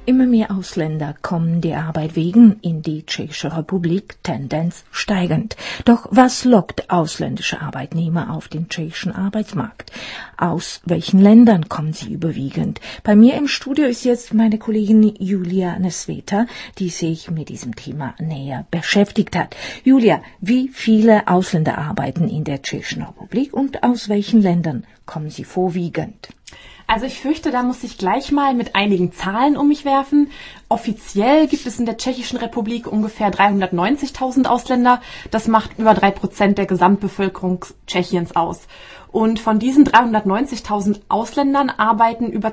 Immer mehr Ausländer kommen der Arbeit wegen in die Tschechische Republik, Tendenz steigend. Doch was lockt ausländische Arbeitnehmer auf den tschechischen Arbeitsmarkt? Aus welchen Ländern kommen sie überwiegend? Bei mir im Studio ist jetzt meine Kollegin Julia Nesveta, die sich mit diesem Thema näher beschäftigt hat. Julia, wie viele Ausländer arbeiten in der Tschechischen Republik und aus welchen Ländern kommen sie vorwiegend? Also ich fürchte, da muss ich gleich mal mit einigen Zahlen um mich werfen. Offiziell gibt es in der Tschechischen Republik ungefähr 390.000 Ausländer. Das macht über 3% der Gesamtbevölkerung Tschechiens aus. Und von diesen 390.000 Ausländern arbeiten über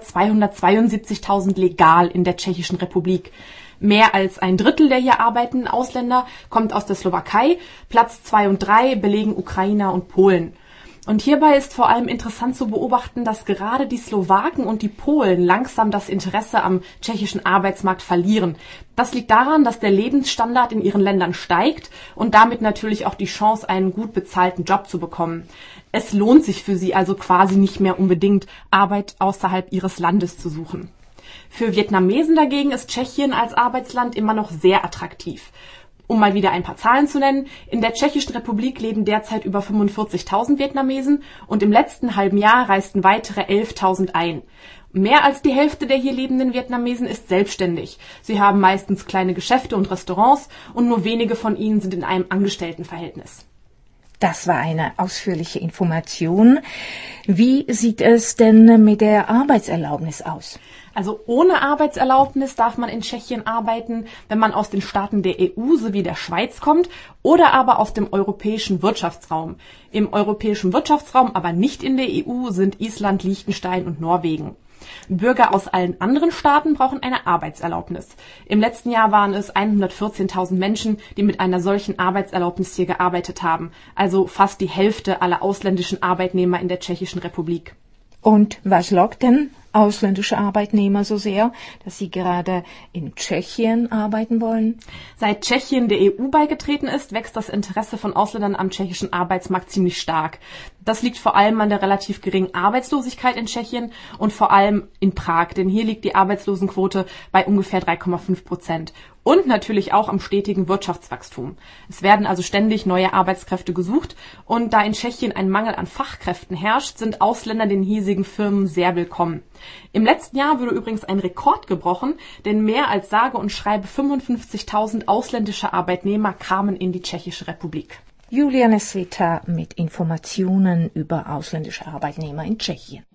272.000 legal in der Tschechischen Republik. Mehr als ein Drittel der hier arbeitenden Ausländer kommt aus der Slowakei. Platz 2 und 3 belegen Ukrainer und Polen. Und hierbei ist vor allem interessant zu beobachten, dass gerade die Slowaken und die Polen langsam das Interesse am tschechischen Arbeitsmarkt verlieren. Das liegt daran, dass der Lebensstandard in ihren Ländern steigt und damit natürlich auch die Chance, einen gut bezahlten Job zu bekommen. Es lohnt sich für sie also quasi nicht mehr unbedingt, Arbeit außerhalb ihres Landes zu suchen. Für Vietnamesen dagegen ist Tschechien als Arbeitsland immer noch sehr attraktiv. Um mal wieder ein paar Zahlen zu nennen, in der Tschechischen Republik leben derzeit über 45.000 Vietnamesen und im letzten halben Jahr reisten weitere 11.000 ein. Mehr als die Hälfte der hier lebenden Vietnamesen ist selbstständig. Sie haben meistens kleine Geschäfte und Restaurants und nur wenige von ihnen sind in einem Angestelltenverhältnis. Das war eine ausführliche Information. Wie sieht es denn mit der Arbeitserlaubnis aus? Also ohne Arbeitserlaubnis darf man in Tschechien arbeiten, wenn man aus den Staaten der EU sowie der Schweiz kommt oder aber aus dem europäischen Wirtschaftsraum. Im europäischen Wirtschaftsraum, aber nicht in der EU, sind Island, Liechtenstein und Norwegen. Bürger aus allen anderen Staaten brauchen eine Arbeitserlaubnis. Im letzten Jahr waren es 114.000 Menschen, die mit einer solchen Arbeitserlaubnis hier gearbeitet haben. Also fast die Hälfte aller ausländischen Arbeitnehmer in der Tschechischen Republik. Und was lockt denn ausländische Arbeitnehmer so sehr, dass sie gerade in Tschechien arbeiten wollen? Seit Tschechien der EU beigetreten ist, wächst das Interesse von Ausländern am tschechischen Arbeitsmarkt ziemlich stark. Das liegt vor allem an der relativ geringen Arbeitslosigkeit in Tschechien und vor allem in Prag, denn hier liegt die Arbeitslosenquote bei ungefähr 3,5%. Und natürlich auch am stetigen Wirtschaftswachstum. Es werden also ständig neue Arbeitskräfte gesucht und da in Tschechien ein Mangel an Fachkräften herrscht, sind Ausländer den hiesigen Firmen sehr willkommen. Im letzten Jahr wurde übrigens ein Rekord gebrochen, denn mehr als sage und schreibe 55.000 ausländische Arbeitnehmer kamen in die Tschechische Republik. Julia Nesveta mit Informationen über ausländische Arbeitnehmer in Tschechien.